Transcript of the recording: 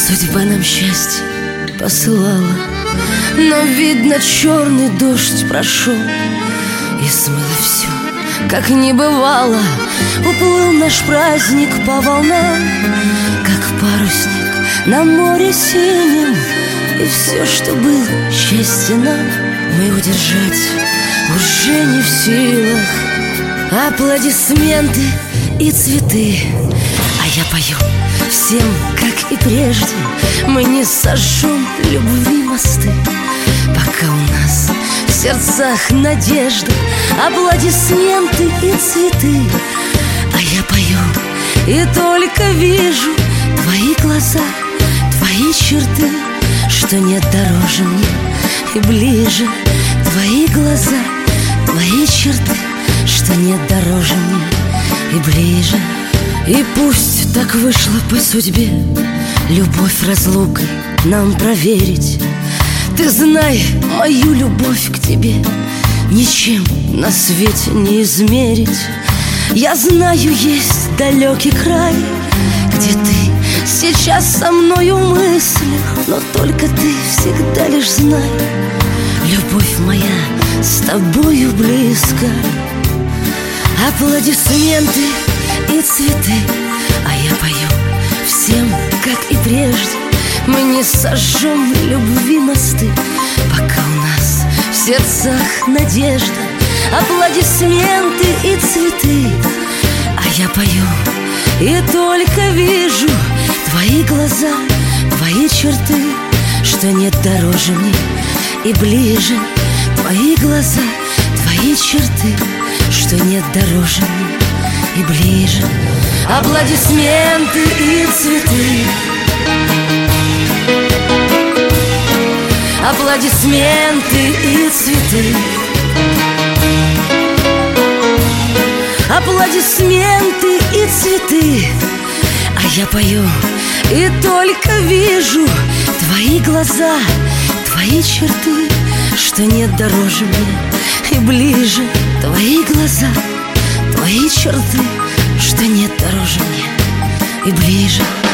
Судьба нам счастье посылала, но, видно, черный дождь прошел и смыло все, как не бывало. Уплыл наш праздник по волнам, как парусник на море синем. И все, что было счастье нам, мы удержать уже не в силах. Аплодисменты и цветы, а я пою всем, как и прежде. Мы не сожжем любви мосты, пока у нас в сердцах надежда. Аплодисменты и цветы, а я пою и только вижу твои глаза, твои черты, что нет дороже мне и ближе. Твои глаза, твои черты, что нет дороже мне и ближе. И пусть так вышло по судьбе, любовь разлукой нам проверить. Ты знай, мою любовь к тебе ничем на свете не измерить. Я знаю, есть далекий край, где ты сейчас со мною в мыслях, но только ты всегда лишь знай, любовь моя с тобою близко. Аплодисменты и цветы, а я пою всем, как и прежде. Мы не сожжем любви мосты, пока у нас в сердцах надежда. Аплодисменты и цветы, а я пою и только вижу твои глаза, твои черты, что нет дороже мне и ближе. Твои глаза, твои черты, что нет дороже мне и ближе. Аплодисменты и цветы, аплодисменты и цветы, аплодисменты и цветы, а я пою и только вижу твои глаза, твои черты, что нет дороже мне и ближе. Твои глаза, твои черты, что нет дороже мне и ближе.